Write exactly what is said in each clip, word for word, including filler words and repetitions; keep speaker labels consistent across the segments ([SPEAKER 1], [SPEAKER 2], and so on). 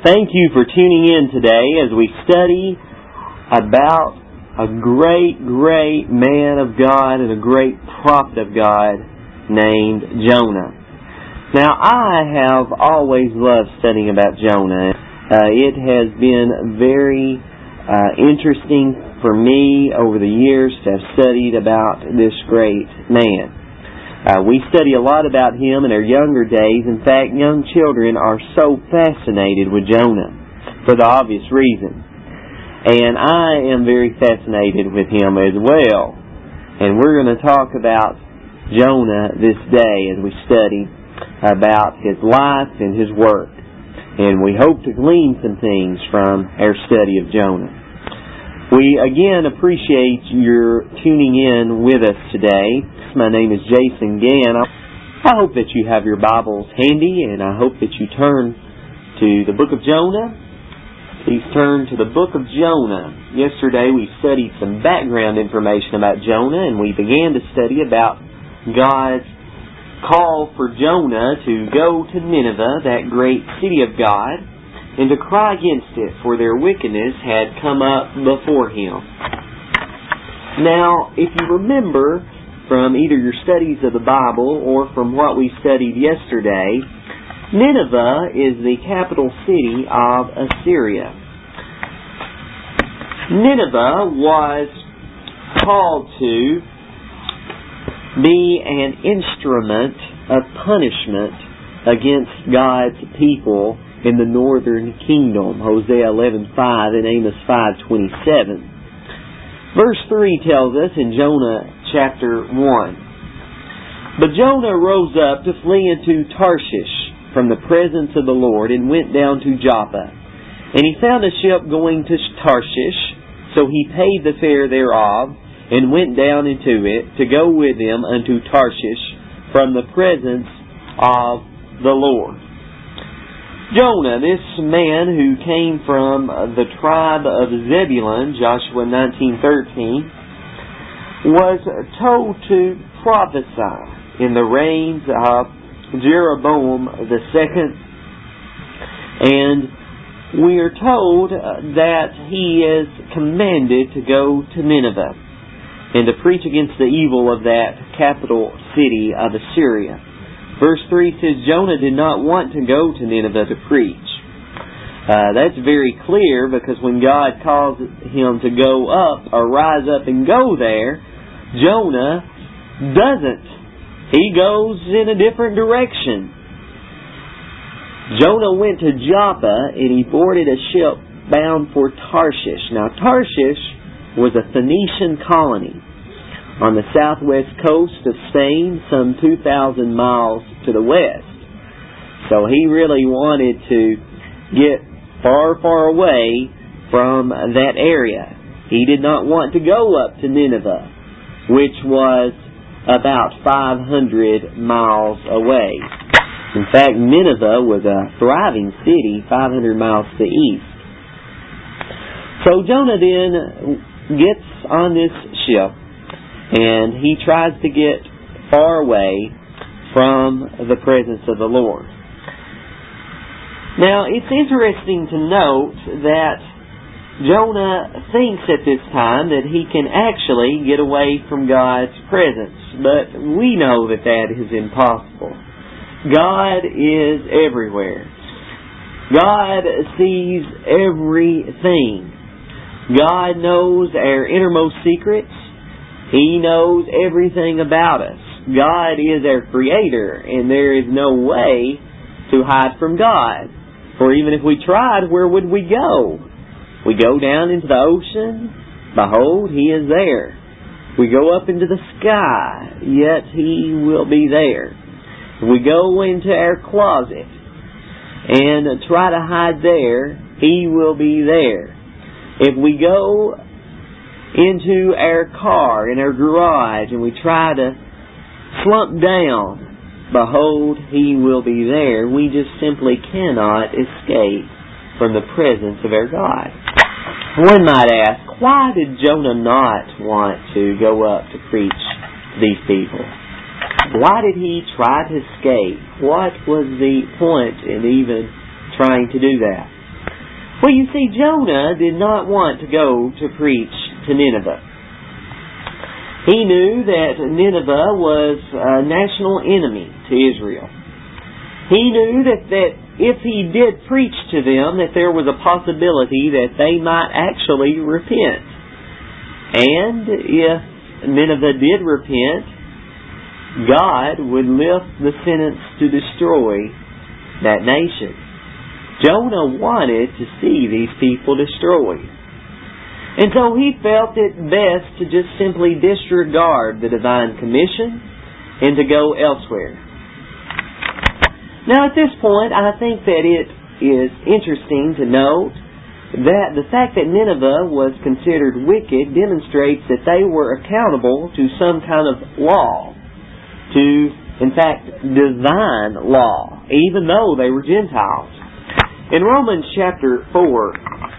[SPEAKER 1] Thank you for tuning in today as we study about a great, great man of God and a great prophet of God named Jonah. Now, I have always loved studying about Jonah. Uh, it has been very uh, interesting for me over the years to have studied about this great man. Uh, we study a lot about him in our younger days. In fact, young children are so fascinated with Jonah for the obvious reason. And I am very fascinated with him as well. And we're going to talk about Jonah this day as we study about his life and his work. And we hope to glean some things from our study of Jonah. We again appreciate your tuning in with us today. My name is Jason Gann. I hope that you have your Bibles handy, and I hope that you turn to the book of Jonah. Please turn to the book of Jonah. Yesterday we studied some background information about Jonah, and we began to study about God's call for Jonah to go to Nineveh, that great city of God, and to cry against it, for their wickedness had come up before him. Now, if you remember from either your studies of the Bible or from what we studied yesterday, Nineveh is the capital city of Assyria. Nineveh was called to be an instrument of punishment against God's people in the northern kingdom, Hosea eleven five and Amos five twenty-seven. Verse three tells us in Jonah chapter one, "But Jonah rose up to flee into Tarshish from the presence of the Lord, and went down to Joppa. And he found a ship going to Tarshish, so he paid the fare thereof, and went down into it to go with them unto Tarshish from the presence of the Lord." Jonah, this man who came from the tribe of Zebulun, Joshua nineteen thirteen, was told to prophesy in the reigns of Jeroboam the second, and we are told that he is commanded to go to Nineveh and to preach against the evil of that capital city of Assyria. Verse three says Jonah did not want to go to Nineveh to preach. Uh, that's very clear, because when God calls him to go up or rise up and go there, Jonah doesn't. He goes in a different direction. Jonah went to Joppa and he boarded a ship bound for Tarshish. Now, Tarshish was a Phoenician colony on the southwest coast of Spain, some two thousand miles to the west. So he really wanted to get far, far away from that area. He did not want to go up to Nineveh, which was about five hundred miles away. In fact, Nineveh was a thriving city five hundred miles to the east. So Jonah then gets on this ship, and he tries to get far away from the presence of the Lord. Now, it's interesting to note that Jonah thinks at this time that he can actually get away from God's presence, but we know that that is impossible. God is everywhere. God sees everything. God knows our innermost secrets. He knows everything about us. God is our Creator, and there is no way to hide from God. For even if we tried, where would we go? We go down into the ocean, behold, He is there. We go up into the sky, yet He will be there. If we go into our closet and try to hide there, He will be there. If we go into our car, in our garage, and we try to slump down, behold, He will be there. We just simply cannot escape from the presence of our God. One might ask, why did Jonah not want to go up to preach to these people? Why did he try to escape? What was the point in even trying to do that? Well, you see, Jonah did not want to go to preach to Nineveh. He knew that Nineveh was a national enemy to Israel. He knew that, that if he did preach to them, that there was a possibility that they might actually repent. And if Nineveh did repent, God would lift the sentence to destroy that nation. Jonah wanted to see these people destroyed. And so he felt it best to just simply disregard the divine commission and to go elsewhere. Now at this point, I think that it is interesting to note that the fact that Nineveh was considered wicked demonstrates that they were accountable to some kind of law, to, in fact, divine law, even though they were Gentiles. In Romans chapter four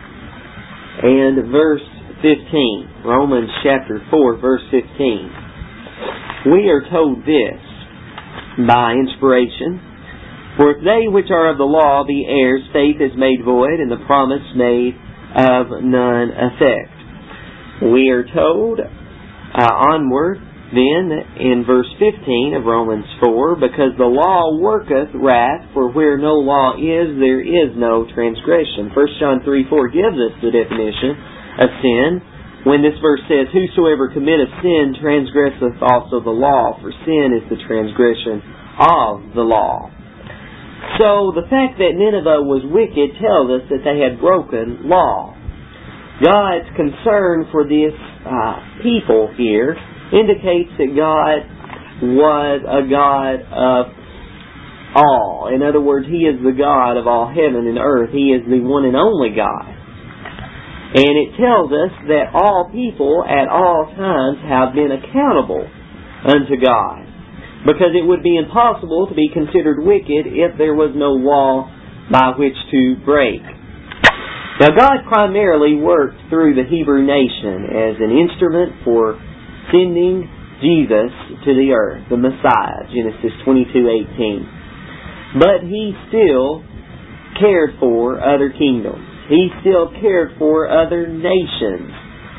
[SPEAKER 1] and verse fifteen, Romans chapter four, verse fifteen, we are told this by inspiration: "For if they which are of the law be heirs, faith is made void, and the promise made of none effect." We are told uh, onward then in verse fifteen of Romans four, "Because the law worketh wrath, for where no law is, there is no transgression." First John three four gives us the definition of sin when this verse says, "Whosoever committeth sin transgresseth also the law, for sin is the transgression of the law." So the fact that Nineveh was wicked tells us that they had broken law. God's concern for this uh, people here indicates that God was a God of all. In other words, He is the God of all heaven and earth. He is the one and only God. And it tells us that all people at all times have been accountable unto God, because it would be impossible to be considered wicked if there was no law by which to break. Now, God primarily worked through the Hebrew nation as an instrument for sending Jesus to the earth, the Messiah, Genesis twenty-two eighteen. But He still cared for other kingdoms. He still cared for other nations.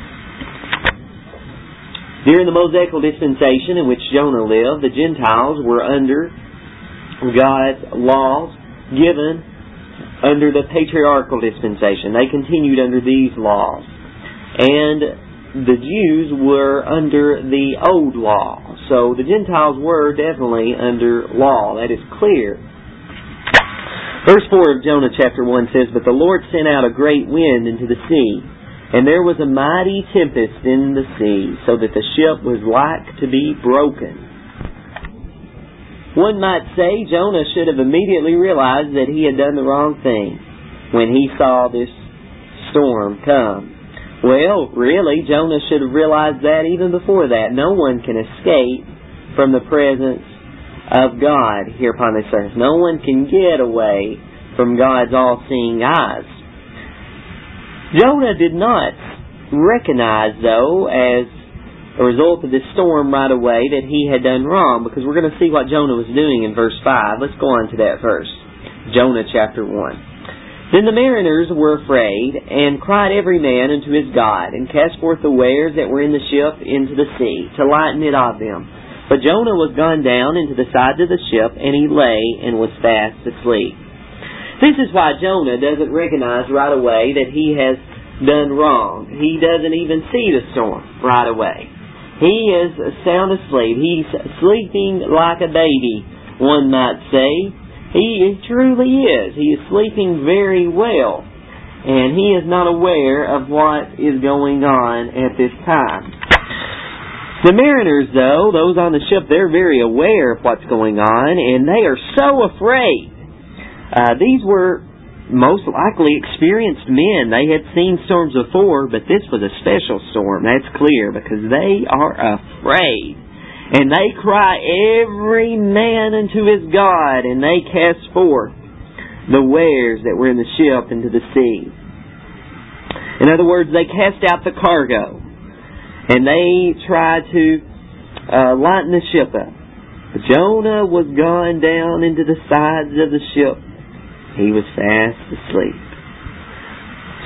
[SPEAKER 1] During the Mosaical dispensation in which Jonah lived, the Gentiles were under God's laws given under the patriarchal dispensation. They continued under these laws. And the Jews were under the old law. So the Gentiles were definitely under law. That is clear. Verse four of Jonah chapter one says, "But the Lord sent out a great wind into the sea, and there was a mighty tempest in the sea, so that the ship was like to be broken." One might say Jonah should have immediately realized that he had done the wrong thing when he saw this storm come. Well, really, Jonah should have realized that even before that. No one can escape from the presence of God here upon this earth. No one can get away from God's all-seeing eyes. Jonah did not recognize, though, as a result of this storm right away, that he had done wrong, because we're going to see what Jonah was doing in verse five. Let's go on to that verse. Jonah chapter one. "Then the mariners were afraid, and cried every man unto his God, and cast forth the wares that were in the ship into the sea, to lighten it of them. But Jonah was gone down into the sides of the ship, and he lay and was fast asleep." This is why Jonah doesn't recognize right away that he has done wrong. He doesn't even see the storm right away. He is sound asleep. He's sleeping like a baby, one might say. He truly is. He is sleeping very well. And he is not aware of what is going on at this time. The mariners, though, those on the ship, they're very aware of what's going on, and they are so afraid. Uh, these were most likely experienced men. They had seen storms before, but this was a special storm. That's clear, because they are afraid. And they cry every man unto his God, and they cast forth the wares that were in the ship into the sea. In other words, they cast out the cargo, and they tried to uh, lighten the ship up. But Jonah was gone down into the sides of the ship. He was fast asleep.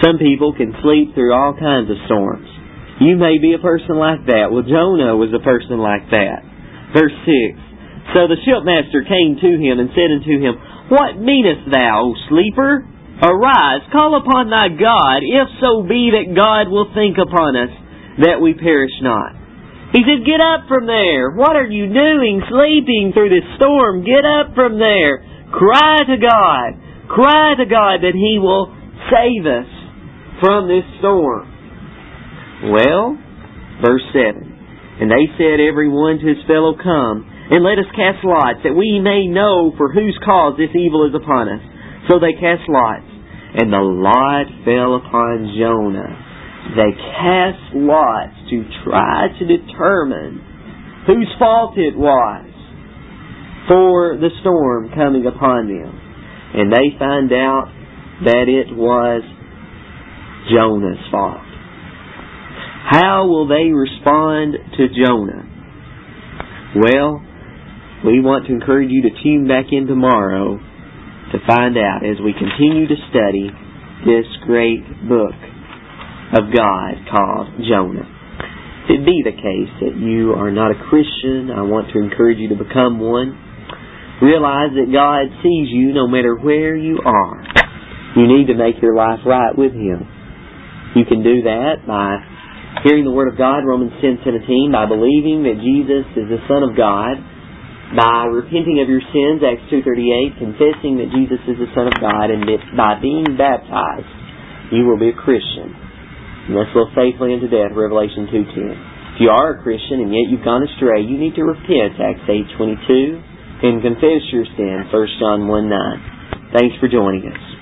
[SPEAKER 1] Some people can sleep through all kinds of storms. You may be a person like that. Well, Jonah was a person like that. Verse six. So the shipmaster came to him and said unto him, What meanest thou, O sleeper? Arise, call upon thy God, if so be that God will think upon us, that we perish not. He said, Get up from there. What are you doing sleeping through this storm? Get up from there. Cry to God. Cry to God that He will save us from this storm. Well, verse seven. And they said, every one to his fellow, Come, and let us cast lots, that we may know for whose cause this evil is upon us. So they cast lots, and the lot fell upon Jonah. They cast lots to try to determine whose fault it was for the storm coming upon them. And they find out that it was Jonah's fault. How will they respond to Jonah? Well, we want to encourage you to tune back in tomorrow to find out as we continue to study this great book of God called Jonah. If it be the case that you are not a Christian, I want to encourage you to become one. Realize that God sees you no matter where you are. You need to make your life right with Him. You can do that by hearing the Word of God, Romans ten seventeen, by believing that Jesus is the Son of God, by repenting of your sins, Acts two thirty-eight, confessing that Jesus is the Son of God, and that by being baptized, you will be a Christian. You must live faithfully unto death, Revelation two ten. If you are a Christian and yet you've gone astray, you need to repent, Acts eight twenty-two, and confess your sin, First John one nine. Thanks for joining us.